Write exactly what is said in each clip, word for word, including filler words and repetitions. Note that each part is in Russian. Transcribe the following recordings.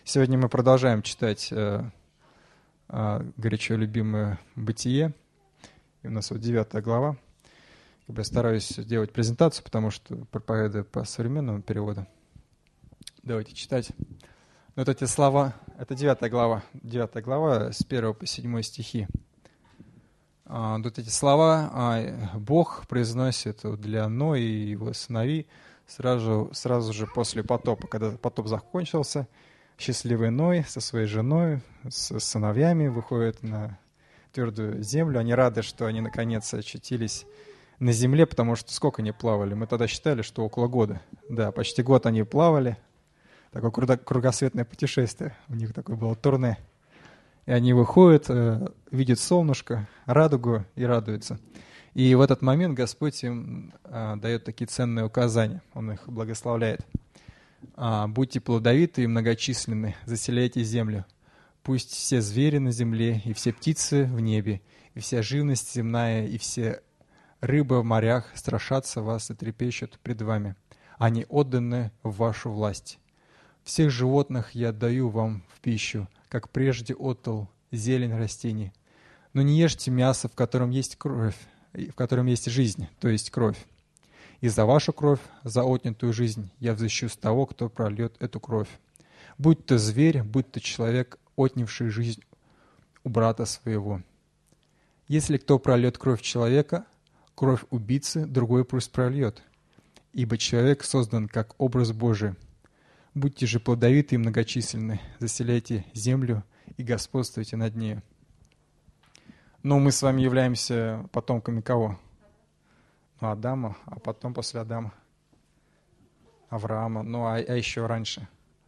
Сегодня мы продолжаем читать э, э, горячо любимое «Бытие». И у нас вот девятая глава. Я стараюсь делать презентацию, потому что проповедую по современному переводу. Давайте читать. Вот эти слова, это девятая глава, девятая глава с первого по седьмой стихи. А, вот эти слова а, Бог произносит для Ноя и его сыновей сразу, сразу же после потопа. Когда потоп закончился, счастливый Ной со своей женой, с сыновьями выходит на твердую землю. Они рады, что они наконец очутились на земле, потому что сколько они плавали? Мы тогда считали, что около года. Да, почти год они плавали. Такое кругосветное путешествие. У них такое было турне. И они выходят, видят солнышко, радугу и радуются. И в этот момент Господь им дает такие ценные указания. Он их благословляет. «Будьте плодовиты и многочисленны, заселяйте землю. Пусть все звери на земле, и все птицы в небе, и вся живность земная, и все рыбы в морях страшатся вас и трепещут пред вами. Они отданы в вашу власть. Всех животных я отдаю вам в пищу, как прежде отдал зелень растений. Но не ешьте мясо, в котором есть кровь, в котором есть жизнь, то есть кровь. И за вашу кровь, за отнятую жизнь, я взыщу с того, кто прольет эту кровь. Будь то зверь, будь то человек, отнявший жизнь у брата своего. Если кто прольет кровь человека, кровь убийцы другой пусть прольет, ибо человек создан как образ Божий. Будьте же плодовиты и многочисленны, заселяйте землю и господствуйте над нею». Но мы с вами являемся потомками кого? Ну, Адама, а потом после Адама Авраама, ну а, а еще раньше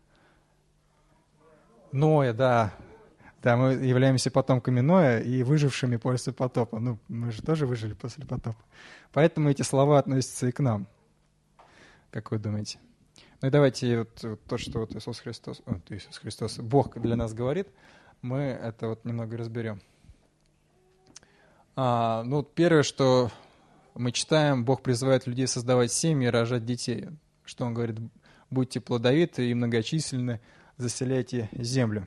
Ноя, да. Да, мы являемся потомками Ноя и выжившими после потопа. Ну, мы же тоже выжили после потопа. Поэтому эти слова относятся и к нам. Как вы думаете? Ну и давайте вот, вот то, что вот Иисус Христос, о, Иисус Христос, Бог для нас говорит, мы это вот немного разберем. А, ну, первое, что мы читаем, Бог призывает людей создавать семьи и рожать детей. Что Он говорит? Будьте плодовиты и многочисленны, заселяйте землю.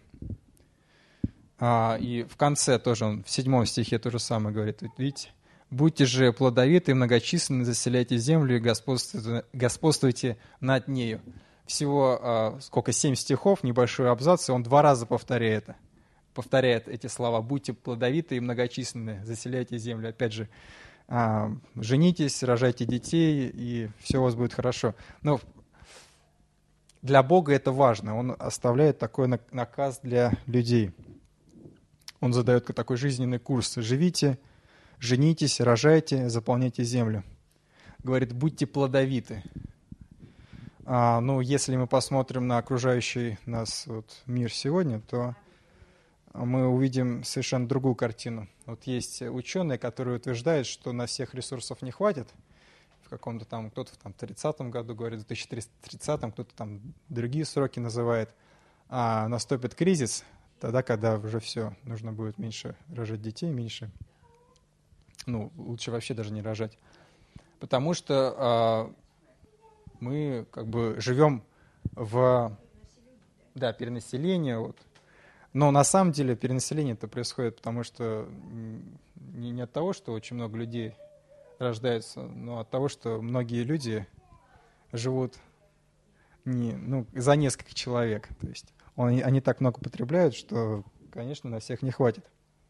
А, и в конце тоже Он, в седьмом стихе то же самое говорит. Видите? Будьте же плодовиты и многочисленны, заселяйте землю и господствуйте, господствуйте над нею. Всего а, сколько, семь стихов, небольшой абзац, и он два раза повторяет это. Повторяет эти слова. Будьте плодовиты и многочисленны, заселяйте землю. Опять же, а, женитесь, рожайте детей, и все у вас будет хорошо. Но для Бога это важно. Он оставляет такой наказ для людей. Он задает такой жизненный курс. Живите, женитесь, рожайте, заполняйте землю. Говорит, будьте плодовиты. А, ну, если мы посмотрим на окружающий нас вот мир сегодня, то мы увидим совершенно другую картину. Вот есть ученые, которые утверждают, что на всех ресурсов не хватит. В каком-то там, кто-то там в тридцатом году говорит, в две тысячи тридцатом, кто-то там другие сроки называет. А наступит кризис, тогда, когда уже все, нужно будет меньше рожать детей, меньше, ну, лучше вообще даже не рожать. Потому что а, мы как бы живем в, да, перенаселении, вот. Но на самом деле перенаселение это происходит, потому что не, не от того, что очень много людей рождается, но от того, что многие люди живут не, ну, за несколько человек. То есть он, они так много потребляют, что, конечно, на всех не хватит.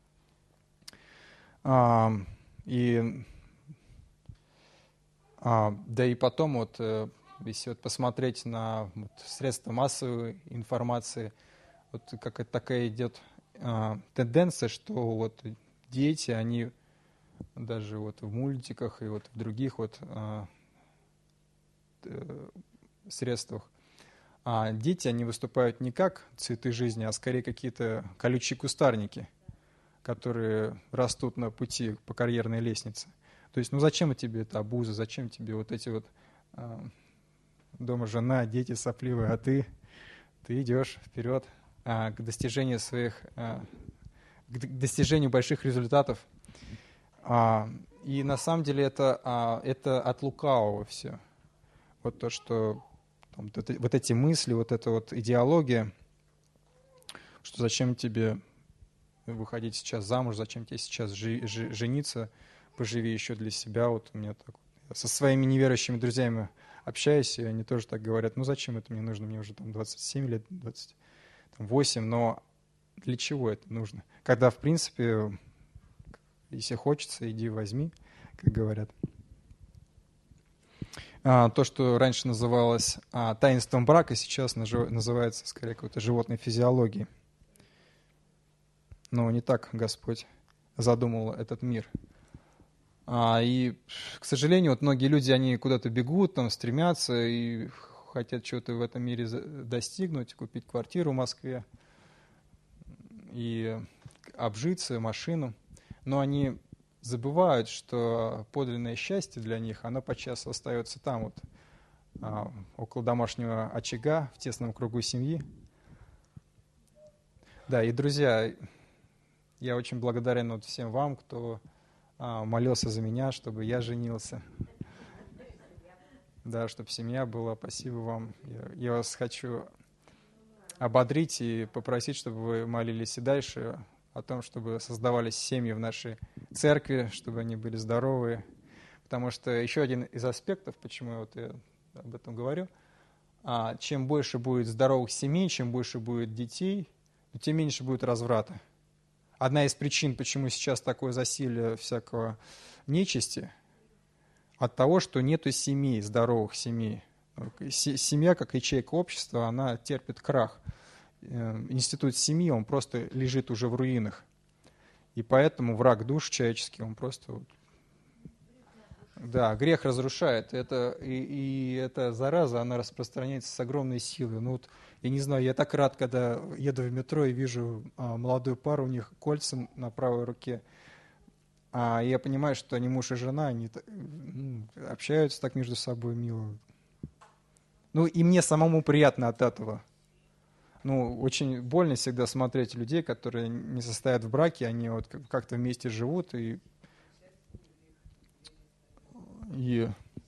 А, и, а, да и потом, вот, если вот посмотреть на вот, средства массовой информации, вот какая-то такая идет а, тенденция, что вот дети, они даже вот в мультиках и вот в других вот а, средствах, а дети, они выступают не как цветы жизни, а скорее какие-то колючие кустарники, которые растут на пути по карьерной лестнице. То есть, ну зачем тебе эта обуза, зачем тебе вот эти вот а, дома жена, дети сопливые, а ты, ты идешь вперед а, к достижению своих, а, к достижению больших результатов. А, и на самом деле это, а, это от лукавого все. Вот то, что там, вот, это, вот эти мысли, вот эта вот идеология, что зачем тебе выходить сейчас замуж, зачем тебе сейчас жи- жи- жениться, поживи еще для себя. Вот у меня так. Я со своими неверующими друзьями общаюсь, и они тоже так говорят, ну зачем это мне нужно, мне уже там двадцать семь лет, двадцать восемь, но для чего это нужно? Когда, в принципе, если хочется, иди возьми, как говорят. А, то, что раньше называлось а, таинством брака, сейчас нажи- называется скорее какой-то животной физиологией. Но не так Господь задумал этот мир. А, и, к сожалению, вот многие люди, они куда-то бегут, там, стремятся и хотят чего-то в этом мире достигнуть, купить квартиру в Москве и обжиться, машину. Но они забывают, что подлинное счастье для них, оно подчас остается там, вот, а, около домашнего очага, в тесном кругу семьи. Да, и, друзья, я очень благодарен вот всем вам, кто а, молился за меня, чтобы я женился. Да, чтобы семья была. Спасибо вам. Я, я вас хочу ободрить и попросить, чтобы вы молились и дальше о том, чтобы создавались семьи в нашей церкви, чтобы они были здоровые. Потому что еще один из аспектов, почему я, вот я об этом говорю, а, чем больше будет здоровых семей, чем больше будет детей, тем меньше будет разврата. Одна из причин, почему сейчас такое засилие всякого нечисти, от того, что нету семей, здоровых семей. Семья, как ячейка общества, она терпит крах. Институт семьи, он просто лежит уже в руинах. И поэтому враг душ человеческий, он просто... Да, грех разрушает. Это, и, и эта зараза, она распространяется с огромной силой. Ну вот, я не знаю, я так рад, когда еду в метро и вижу а, молодую пару, у них кольца на правой руке. А я понимаю, что они муж и жена, они ну, общаются так между собой мило. Ну и мне самому приятно от этого. Ну, очень больно всегда смотреть людей, которые не состоят в браке, они вот как-то вместе живут и, и,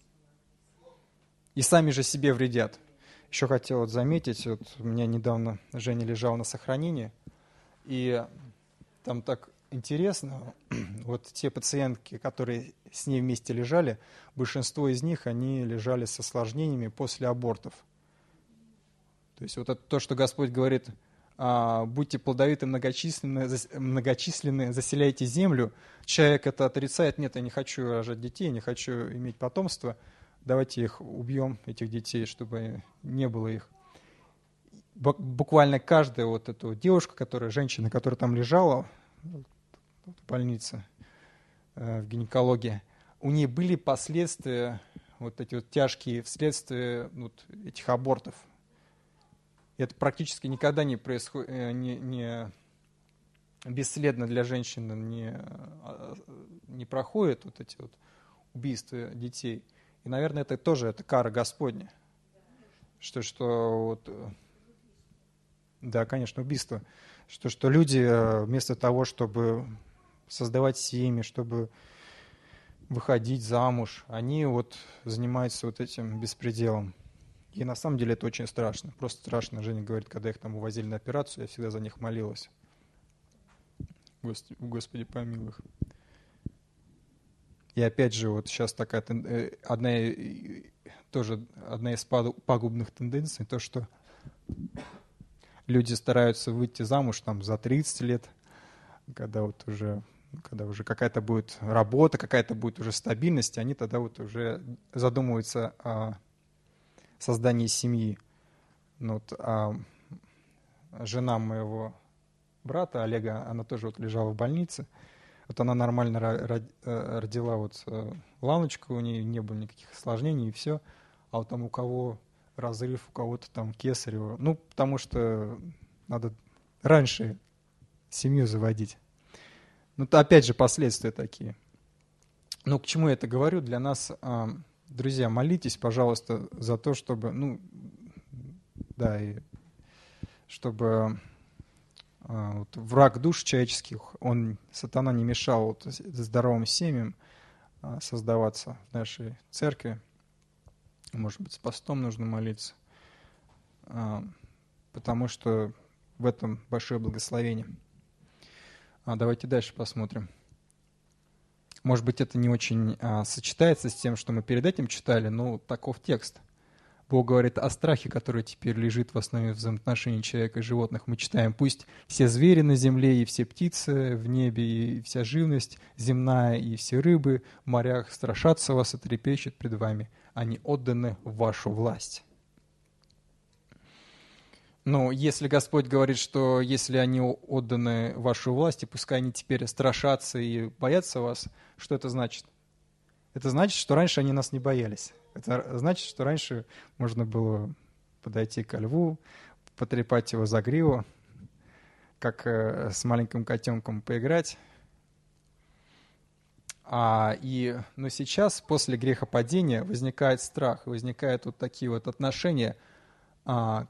и сами же себе вредят. Еще хотел вот заметить, вот у меня недавно Женя лежал на сохранении, и там так интересно, вот те пациентки, которые с ней вместе лежали, большинство из них, они лежали с осложнениями после абортов. То есть вот это то, что Господь говорит, будьте плодовиты, многочисленны, многочисленны, заселяйте землю. Человек это отрицает, нет, я не хочу рожать детей, не хочу иметь потомство, давайте их убьем, этих детей, чтобы не было их. Буквально каждая вот эта вот девушка, которая, женщина, которая там лежала в больнице, в гинекологии, у нее были последствия, вот эти вот тяжкие вследствие вот этих абортов. Это практически никогда не происходит, не, не бесследно для женщины не, не проходит вот эти вот убийства детей. И, наверное, это тоже это кара Господня. Что, что вот, да, конечно, убийство. Что, что люди вместо того, чтобы создавать семьи, чтобы выходить замуж, они вот занимаются вот этим беспределом. И на самом деле это очень страшно. Просто страшно. Женя говорит, когда их там увозили на операцию, я всегда за них молилась. Господи, Господи помилуй их. И опять же, вот сейчас такая одна, тоже одна из пагубных тенденций, то, что люди стараются выйти замуж там за тридцать лет, когда вот уже, когда уже какая-то будет работа, какая-то будет уже стабильность, они тогда вот уже задумываются о создании семьи. Ну, вот, а жена моего брата Олега, она тоже вот лежала в больнице. Вот она нормально родила вот Ланочку, у нее не было никаких осложнений и все. А вот там у кого разрыв, у кого-то там кесарево. Ну, потому что надо раньше семью заводить. Ну, то опять же последствия такие. Ну, к чему я это говорю? Для нас, друзья, молитесь, пожалуйста, за то, чтобы, ну, да, и чтобы вот, враг душ человеческих, он, сатана, не мешал вот, здоровым семьям создаваться в нашей церкви. Может быть, с постом нужно молиться, потому что в этом большое благословение. А давайте дальше посмотрим. Может быть, это не очень а, сочетается с тем, что мы перед этим читали, но таков текст. Бог говорит о страхе, который теперь лежит в основе взаимоотношений человека и животных. Мы читаем: «Пусть все звери на земле и все птицы в небе и вся живность земная и все рыбы в морях страшатся вас и трепещут пред вами. Они отданы в вашу власть». Но если Господь говорит, что если они отданы в вашу власть, и пускай они теперь страшатся и боятся вас, что это значит? Это значит, что раньше они нас не боялись. Это значит, что раньше можно было подойти ко льву, потрепать его за гриву, как с маленьким котенком поиграть. А, и, но сейчас, после грехопадения, возникает страх, возникают вот такие вот отношения, а,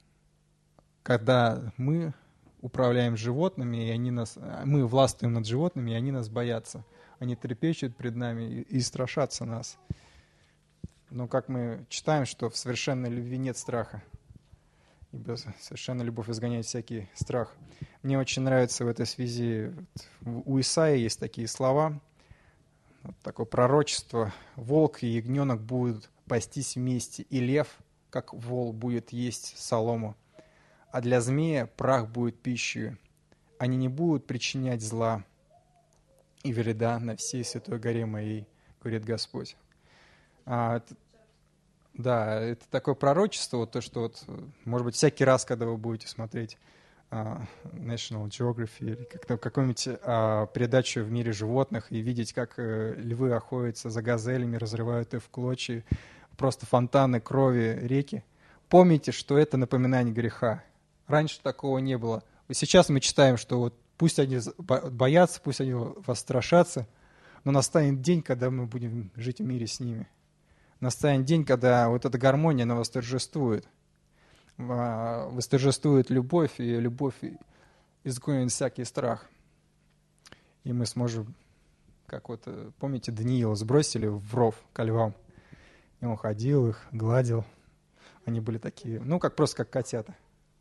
когда мы управляем животными, и они нас, мы властвуем над животными, и они нас боятся. Они трепещут пред нами и, и страшатся нас. Но как мы читаем, что в совершенной любви нет страха, ибо совершенная любовь изгоняет всякий страх. Мне очень нравится в этой связи, у Исаии есть такие слова, вот такое пророчество: «Волк и ягненок будут пастись вместе, и лев, как вол, будет есть солому. А для змея прах будет пищей. Они не будут причинять зла и вреда на всей святой горе моей, говорит Господь». А, это, да, это такое пророчество, вот то, что, вот, может быть, всякий раз, когда вы будете смотреть uh, National Geography или как-то какую-нибудь uh, передачу в мире животных и видеть, как uh, львы охотятся за газелями, разрывают их в клочья, просто фонтаны крови, реки, помните, что это напоминание греха. Раньше такого не было. Сейчас мы читаем, что вот пусть они боятся, пусть они вас страшатся, но настанет день, когда мы будем жить в мире с ними. Настанет день, когда вот эта гармония, она восторжествует. Восторжествует любовь, и любовь изгонит всякий страх. И мы сможем, как вот, помните, Даниила сбросили в ров ко львам, и он ходил их, гладил. Они были такие, ну, как просто как котята.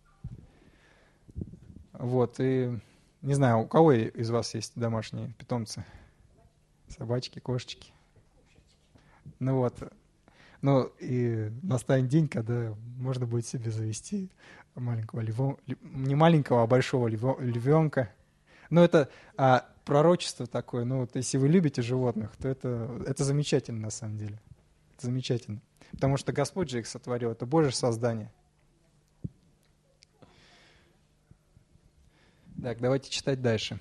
Вот, и не знаю, у кого из вас есть домашние питомцы? Собачки, кошечки. Ну вот, ну и настанет день, когда можно будет себе завести маленького львенка, не маленького, а большого львенка. Ну это а, пророчество такое, ну вот если вы любите животных, то это, это замечательно на самом деле. Это замечательно. Потому что Господь же их сотворил, это Божье создание. Так, давайте читать дальше.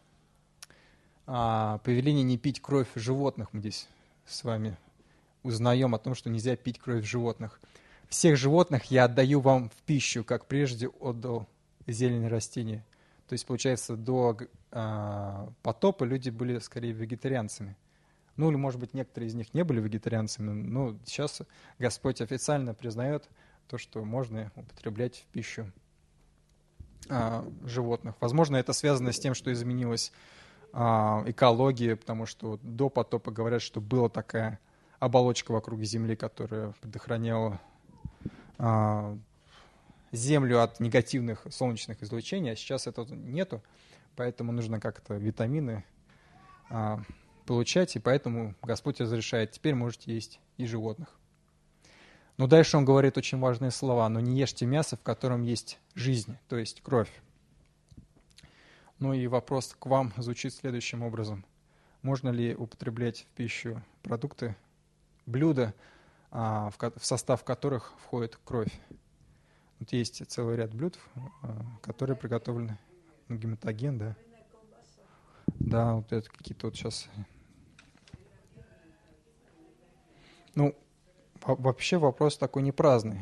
А, повеление не пить кровь животных. Мы здесь с вами узнаем о том, что нельзя пить кровь животных. Всех животных я отдаю вам в пищу, как прежде отдал зелень растения. То есть, получается, до а, потопа люди были скорее вегетарианцами. Ну, или, может быть, некоторые из них не были вегетарианцами, но сейчас Господь официально признает то, что можно употреблять в пищу а, животных. Возможно, это связано с тем, что изменилась а, экология, потому что до потопа говорят, что была такая оболочка вокруг Земли, которая предохраняла а, Землю от негативных солнечных излучений, а сейчас этого нету, поэтому нужно как-то витамины а, получать, и поэтому Господь разрешает, теперь можете есть и животных. Но дальше он говорит очень важные слова: «Но не ешьте мясо, в котором есть жизнь», то есть кровь. Ну и вопрос к вам звучит следующим образом. Можно ли употреблять в пищу продукты, блюда, в состав которых входит кровь? Вот есть целый ряд блюд, которые приготовлены, ну, гематоген, да. Да, вот это какие-то вот сейчас... Ну, вообще вопрос такой не праздный.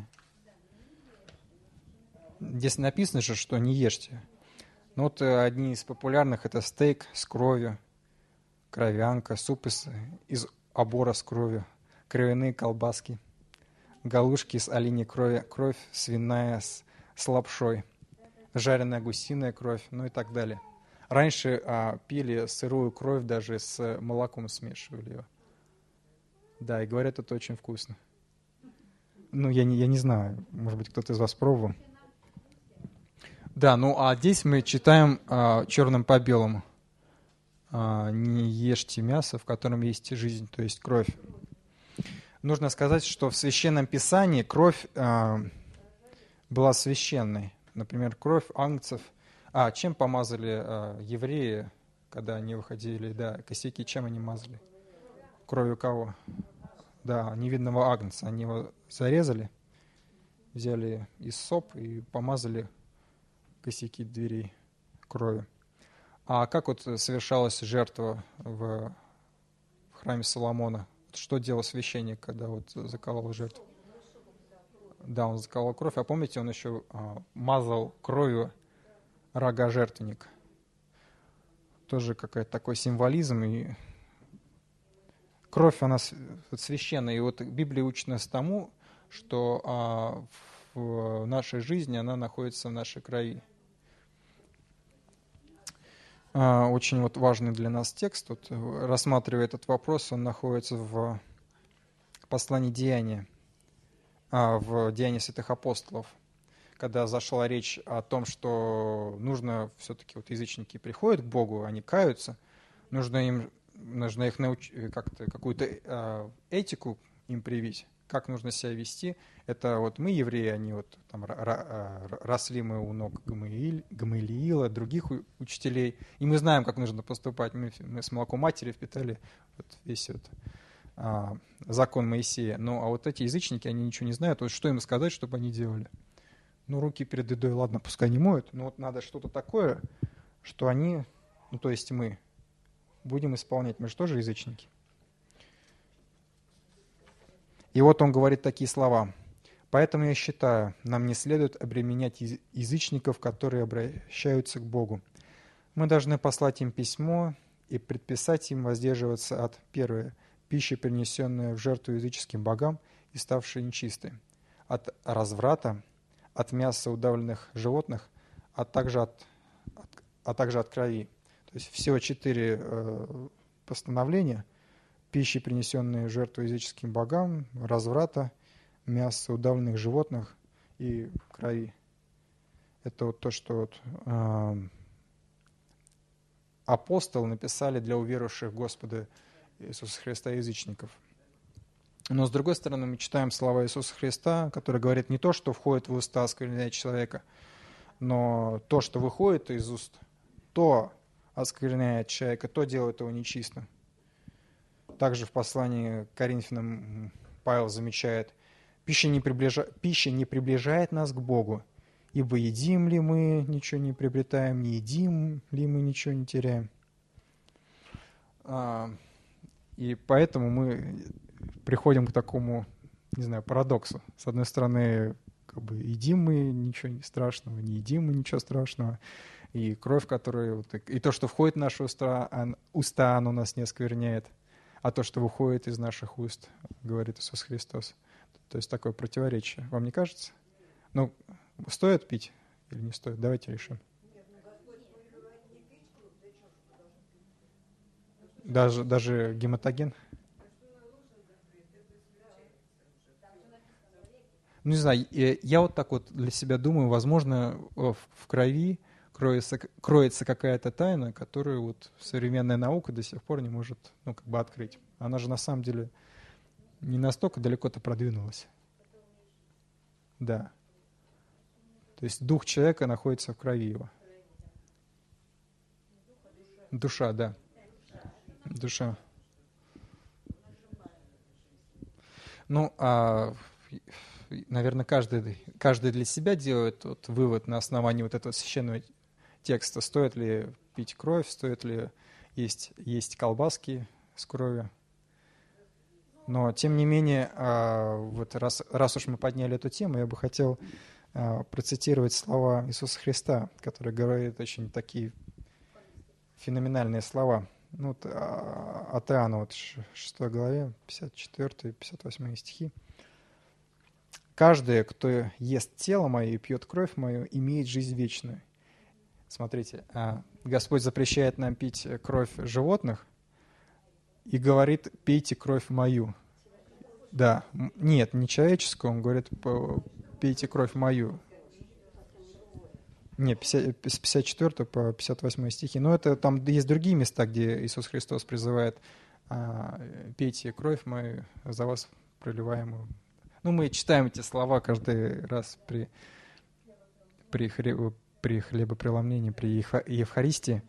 Здесь написано же, что не ешьте. Ну вот одни из популярных — это стейк с кровью, кровянка, суп из, из обора с кровью, кровяные колбаски, галушки с оленей крови, кровь свиная с, с лапшой, жареная гусиная кровь, ну и так далее. Раньше а, пили сырую кровь, даже с молоком смешивали ее. Да, и говорят, это очень вкусно. Ну, я не, я не знаю, может быть, кто-то из вас пробовал. Да, ну а здесь мы читаем а, черным по белому. А, не ешьте мясо, в котором есть жизнь, то есть кровь. Нужно сказать, что в Священном Писании кровь а, была священной. Например, кровь агнцев. А чем помазали а, евреи, когда они выходили? Да, косяки чем они мазали? Кровью кого? Да, невидного агнца. Они его зарезали, взяли иссоп и помазали косяки дверей кровью. А как вот совершалась жертва в храме Соломона? Что делал священник, когда вот заколол жертву? Да, он заколол кровь. А помните, он еще а, мазал кровью рога жертвенника. Тоже какой-то такой символизм. И кровь, она священная. И вот Библия учит нас тому, что а, в нашей жизни она находится в нашей крови. А, очень вот важный для нас текст. Вот, рассматривая этот вопрос, он находится в послании Деяния, а, в Деянии святых апостолов, когда зашла речь о том, что нужно все-таки, вот язычники приходят к Богу, они каются, нужно им, нужно их научить, как-то какую-то э, этику им привить, как нужно себя вести. Это вот мы, евреи, они вот там росли мы у ног Гамалиила, других учителей, и мы знаем, как нужно поступать. Мы, мы с молоком матери впитали вот весь вот а, закон Моисея. Ну, а вот эти язычники, они ничего не знают. Вот что им сказать, чтобы они делали? Ну, руки перед едой, ладно, пускай не моют, но вот надо что-то такое, что они, ну, то есть мы, будем исполнять. Мы же тоже язычники. И вот он говорит такие слова. «Поэтому я считаю, нам не следует обременять язычников, которые обращаются к Богу. Мы должны послать им письмо и предписать им воздерживаться от, первое, пищи, принесенной в жертву языческим богам и ставшей нечистой, от разврата, от мяса удавленных животных, а также от, от, а также от крови». То есть всего четыре э, постановления: пищи, принесенные в жертву языческим богам, разврата, мяса удавленных животных и крови. Это вот то, что вот, э, апостолы написали для уверовавших в Господа Иисуса Христа язычников. Но, с другой стороны, мы читаем слова Иисуса Христа, который говорит не то, что входит в уста, оскверняет человека, но то, что выходит из уст, то оскверняет человека, то делает его нечистым. Также в послании к Коринфянам Павел замечает: «Пища не, приближа... «Пища не приближает нас к Богу, ибо едим ли мы, ничего не приобретаем, не едим ли мы, ничего не теряем». И поэтому мы приходим к такому, не знаю, парадоксу. С одной стороны, как бы едим мы, ничего страшного, не едим мы, ничего страшного. И кровь, которая... И то, что входит в наши уста, уста, оно нас не оскверняет. А то, что выходит из наших уст, говорит Иисус Христос. То есть такое противоречие. Вам не кажется? Ну, стоит пить или не стоит? Давайте решим. Даже, даже гематоген? Ну, не знаю, я вот так вот для себя думаю, возможно, в крови кроется, кроется какая-то тайна, которую вот современная наука до сих пор не может, ну, как бы открыть. Она же на самом деле не настолько далеко-то продвинулась. Да. То есть дух человека находится в крови его. Душа, да. Душа. Ну, а, наверное, каждый, каждый для себя делает вот вывод на основании вот этого священного текста. Стоит ли пить кровь, стоит ли есть, есть колбаски с кровью. Но, тем не менее, вот раз, раз уж мы подняли эту тему, я бы хотел процитировать слова Иисуса Христа, который говорит очень такие феноменальные слова. Ну, вот, от Иоанна, вот, шестой главе, пятьдесят четвёртый пятьдесят восьмой стихи. «Каждый, кто ест тело мое и пьет кровь мою, имеет жизнь вечную». Смотрите, Господь запрещает нам пить кровь животных и говорит: «Пейте кровь мою». Да, нет, не человеческую, он говорит: «Пейте кровь мою». Не, пятьдесят, с пятьдесят четвёртого по пятьдесят восьмой стихи. Но это там есть другие места, где Иисус Христос призывает: а, «Пейте кровь мою за вас проливаемую». Ну, мы читаем эти слова каждый раз при, при, хлеб, при хлебопреломлении, при Евхаристии.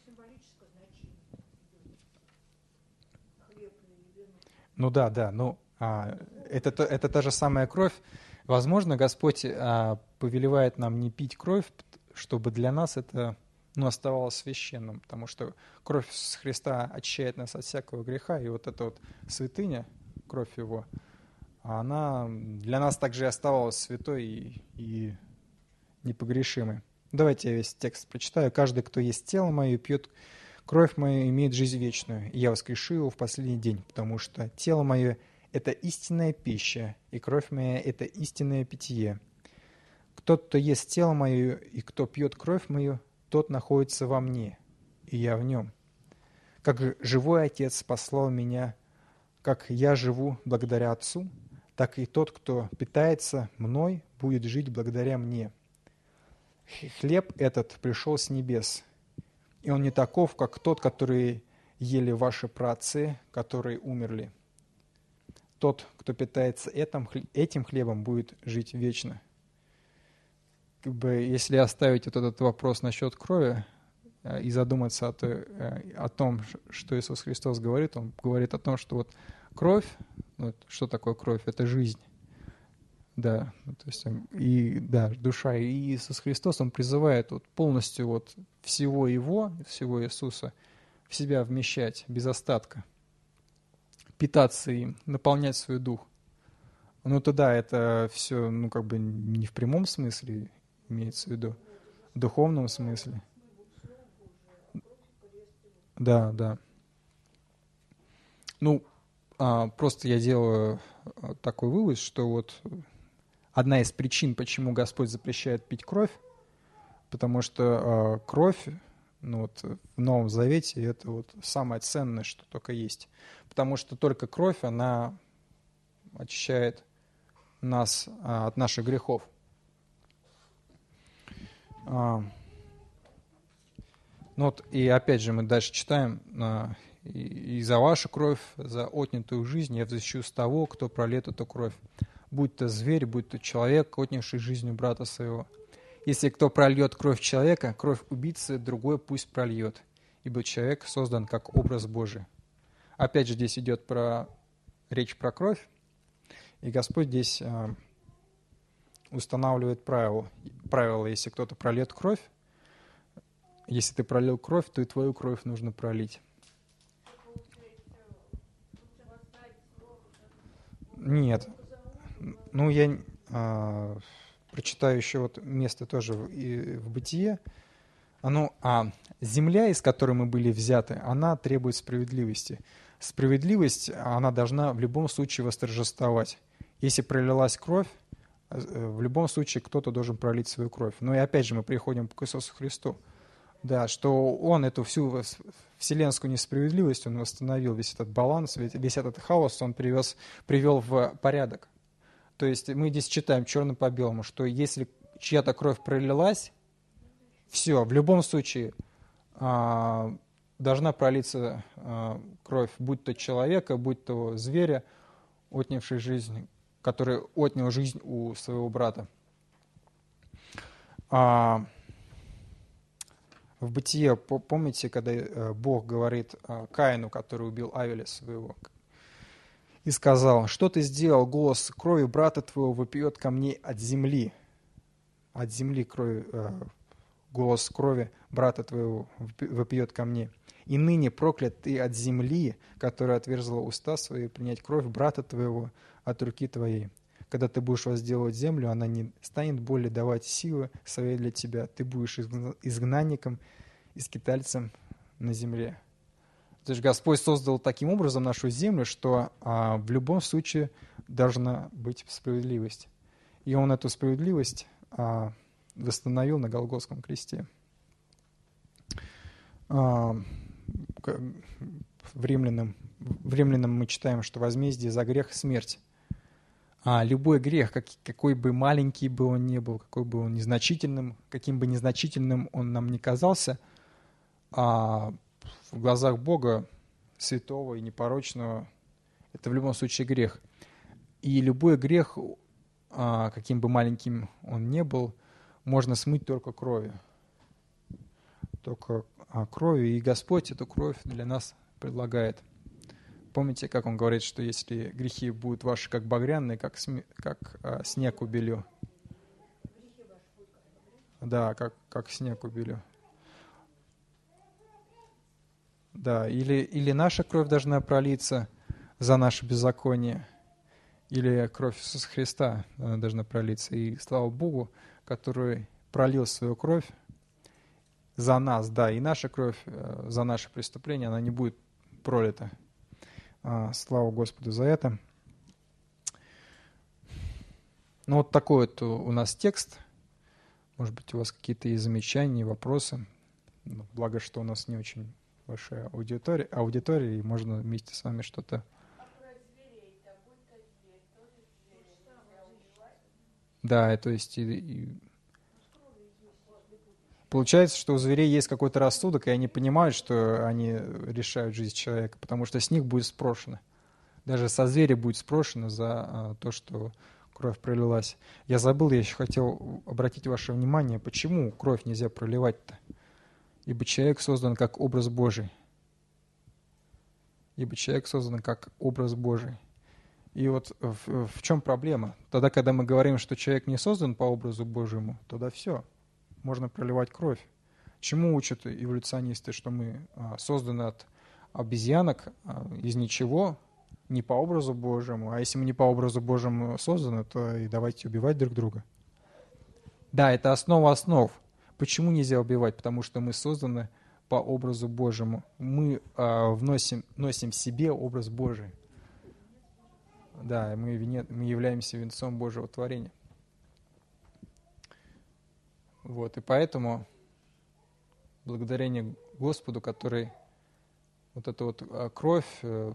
Ну да, да, ну а, это, это та же самая кровь. Возможно, Господь а, повелевает нам не пить кровь, чтобы для нас это, ну, оставалось священным, потому что кровь с Христа очищает нас от всякого греха, и вот эта вот святыня, кровь Его, она для нас также и оставалась святой и, и непогрешимой. Давайте я весь текст прочитаю. «Каждый, кто ест тело мое и пьет кровь мою, имеет жизнь вечную, и я воскрешу его в последний день, потому что тело мое – это истинная пища, и кровь моя – это истинное питье. Тот, кто ест тело мое и кто пьет кровь мою, тот находится во мне, и я в нем. Как живой Отец послал меня, как я живу благодаря Отцу, так и тот, кто питается мной, будет жить благодаря мне. Хлеб этот пришел с небес, и он не таков, как тот, который ели ваши праотцы, которые умерли. Тот, кто питается этим, этим хлебом, будет жить вечно». Как бы, если оставить вот этот вопрос насчет крови и задуматься о, той, о том, что Иисус Христос говорит, Он говорит о том, что вот кровь, вот, что такое кровь? Это жизнь. Да, то есть, и, да, душа. И Иисус Христос, Он призывает вот полностью вот всего Его, всего Иисуса в себя вмещать без остатка, питаться им, наполнять свой дух. Ну, тогда это все, ну, как бы не в прямом смысле имеется в виду, в духовном смысле. Да, да. Ну, а, просто я делаю такой вывод, что вот одна из причин, почему Господь запрещает пить кровь, потому что а, кровь, ну, вот, в Новом Завете это вот самое ценное, что только есть. Потому что только кровь, она очищает нас а, от наших грехов. А, ну вот, и опять же мы дальше читаем: а, и, и за вашу кровь, за отнятую жизнь я взыщу с того, кто пролет эту кровь, будь то зверь, будь то человек, отнявший жизнь у брата своего. Если кто прольет кровь человека, кровь убийцы другой пусть прольет, ибо человек создан как образ Божий. Опять же здесь идет про, речь про кровь, и Господь здесь а, устанавливает правило. Правило, если кто-то прольет кровь, если ты пролил кровь, то и твою кровь нужно пролить. Нет. Ну, я а, прочитаю еще вот место тоже в, и, в Бытие. Оно, а земля, из которой мы были взяты, она требует справедливости. Справедливость, она должна в любом случае восторжествовать. Если пролилась кровь, в любом случае кто-то должен пролить свою кровь. Но и опять же мы приходим к Иисусу Христу. Да, что Он эту всю вселенскую несправедливость, Он восстановил весь этот баланс, весь этот хаос Он привез, привел в порядок. То есть мы здесь читаем черным по белому, что если чья-то кровь пролилась, все, в любом случае а, должна пролиться а, кровь, будь то человека, будь то зверя, отнявший жизнь, который отнял жизнь у своего брата. А, в Бытие, помните, когда Бог говорит Каину, который убил Авеля своего, и сказал: «Что ты сделал? Голос крови брата твоего вопиет ко мне от земли». От земли крови, голос крови брата твоего вопиет ко мне. «И ныне проклят ты от земли, которая отверзла уста свои, принять кровь брата твоего от руки твоей. Когда ты будешь возделывать землю, она не станет более давать силы своей для тебя. Ты будешь изгнанником и скитальцем на земле». То есть Господь создал таким образом нашу землю, что а, в любом случае должна быть справедливость. И Он эту справедливость а, восстановил на Голгофском кресте. А, в Римлянам, в Римлянам мы читаем, что возмездие за грех — смерть. А любой грех, как, какой бы маленький бы он ни был, какой бы он незначительным, каким бы незначительным он нам ни казался, а в глазах Бога, святого и непорочного, это в любом случае грех. И любой грех, а, каким бы маленьким он ни был, можно смыть только кровью. Только а, кровью. И Господь эту кровь для нас предлагает. Помните, как Он говорит, что если грехи будут ваши как багряные, как, сме, как а, снег убелю. Да, как, как снег убелю. Да, или, или наша кровь должна пролиться за наше беззаконие, или кровь Иисуса Христа она должна пролиться. И слава Богу, который пролил свою кровь за нас, да, и наша кровь за наши преступления, она не будет пролита. Слава Господу за это. Ну вот такой вот у нас текст. Может быть, у вас какие-то есть замечания, вопросы. Благо, что у нас не очень большая аудитория, аудитория и можно вместе с вами что-то... Да, то есть и, и... получается, что у зверей есть какой-то рассудок, и они понимают, что они решают жизнь человека, потому что с них будет спрошено. Даже со зверя будет спрошено за а, то, что кровь пролилась. Я забыл, я еще хотел обратить ваше внимание, почему кровь нельзя проливать-то? Ибо человек создан как образ Божий. Ибо человек создан как образ Божий. И вот в, в чем проблема? Тогда, когда мы говорим, что человек не создан по образу Божьему, тогда все, можно проливать кровь. Чему учат эволюционисты, что мы а, созданы от обезьянок а, из ничего, не по образу Божьему, а если мы не по образу Божьему созданы, то и давайте убивать друг друга. Да, это основа основ. Почему нельзя убивать? Потому что мы созданы по образу Божьему. Мы а, вносим, носим в себе образ Божий. Да, мы, вене, мы являемся венцом Божьего творения. Вот, и поэтому благодарение Господу, который вот эту вот кровь,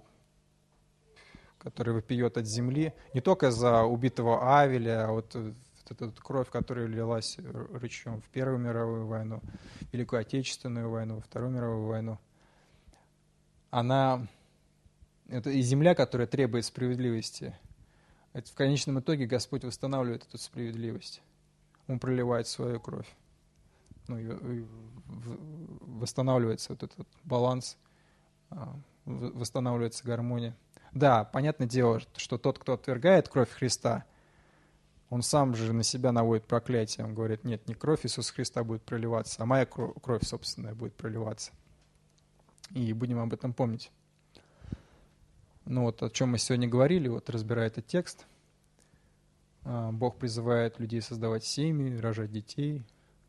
которая вопиет от земли, не только за убитого Авеля, а вот, вот эту вот кровь, которая лилась ручьем в Первую мировую войну, Великую Отечественную войну, во Вторую мировую войну, она... Это и земля, которая требует справедливости. Это в конечном итоге Господь восстанавливает эту справедливость. Он проливает свою кровь. Ну, и, и восстанавливается вот этот баланс, восстанавливается гармония. Да, понятное дело, что тот, кто отвергает кровь Христа, он сам же на себя наводит проклятие. Он говорит, нет, не кровь Иисуса Христа будет проливаться, а моя кровь собственная будет проливаться. И будем об этом помнить. Ну вот о чем мы сегодня говорили, вот разбирая этот текст, Бог призывает людей создавать семьи, рожать детей.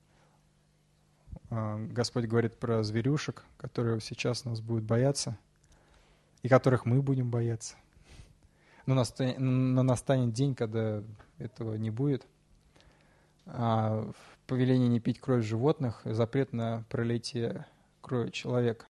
Господь говорит про зверюшек, которые сейчас нас будут бояться, и которых мы будем бояться. Но настанет, но настанет день, когда этого не будет. Повеление не пить кровь животных, запрет на пролитие крови человека.